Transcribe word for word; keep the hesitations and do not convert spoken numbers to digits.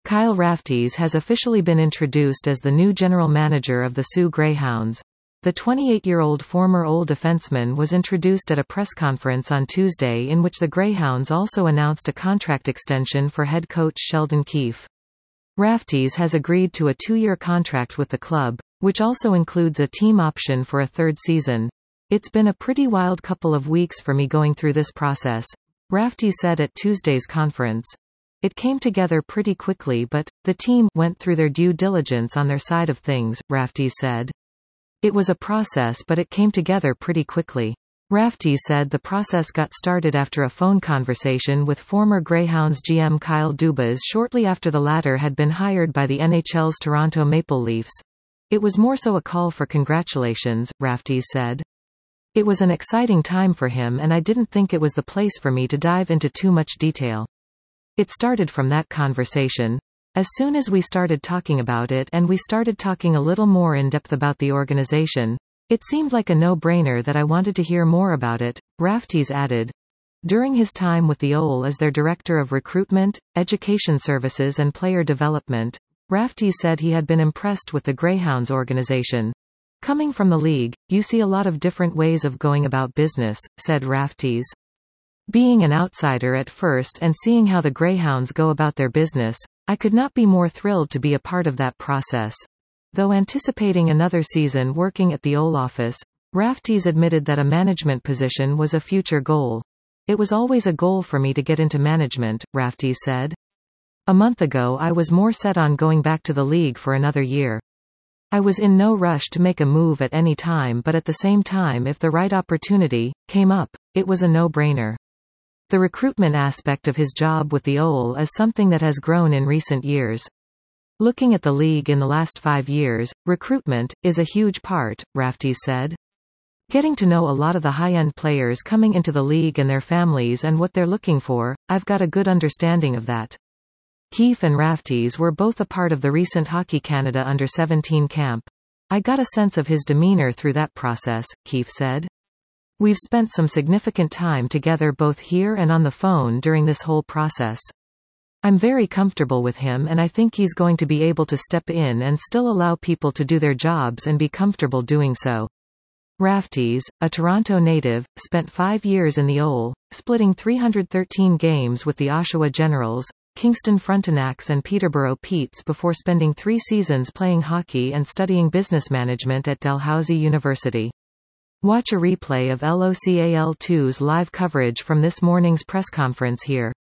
Kyle Raftees has officially been introduced as the new general manager of the Soo Greyhounds. The twenty-eight-year-old former Old defenseman was introduced at a press conference on Tuesday in which the Greyhounds also announced a contract extension for head coach Sheldon Keefe. Raftees has agreed to a two-year contract with the club, which also includes a team option for a third season. "It's been a pretty wild couple of weeks for me going through this process," Raftees said at Tuesday's conference. "It came together pretty quickly but, the team went through their due diligence on their side of things," Raftees said. "It was a process but it came together pretty quickly." Raftees said the process got started after a phone conversation with former Greyhounds G M Kyle Dubas shortly after the latter had been hired by the N H L's Toronto Maple Leafs. "It was more so a call for congratulations," Raftees said. "It was an exciting time for him and I didn't think it was the place for me to dive into too much detail. It started from that conversation. As soon as we started talking about it and we started talking a little more in depth about the organization, it seemed like a no-brainer that I wanted to hear more about it," Raftees added. During his time with the O L as their Director of Recruitment, Education Services and Player Development, Raftees said he had been impressed with the Greyhounds organization. "Coming from the league, you see a lot of different ways of going about business," said Raftees. "Being an outsider at first and seeing how the Greyhounds go about their business, I could not be more thrilled to be a part of that process." Though anticipating another season working at the O L office, Raftees admitted that a management position was a future goal. "It was always a goal for me to get into management," Raftees said. "A month ago I was more set on going back to the league for another year. I was in no rush to make a move at any time but at the same time if the right opportunity came up, it was a no-brainer." The recruitment aspect of his job with the O L is something that has grown in recent years. "Looking at the league in the last five years, recruitment is a huge part," Raftees said. "Getting to know a lot of the high-end players coming into the league and their families and what they're looking for, I've got a good understanding of that." Keefe and Raftees were both a part of the recent Hockey Canada under seventeen camp. "I got a sense of his demeanor through that process," Keefe said. "We've spent some significant time together both here and on the phone during this whole process. I'm very comfortable with him and I think he's going to be able to step in and still allow people to do their jobs and be comfortable doing so." Raftees, a Toronto native, spent five years in the O L, splitting three hundred thirteen games with the Oshawa Generals, Kingston Frontenacs and Peterborough Petes before spending three seasons playing hockey and studying business management at Dalhousie University. Watch a replay of L O C A L two's live coverage from this morning's press conference here.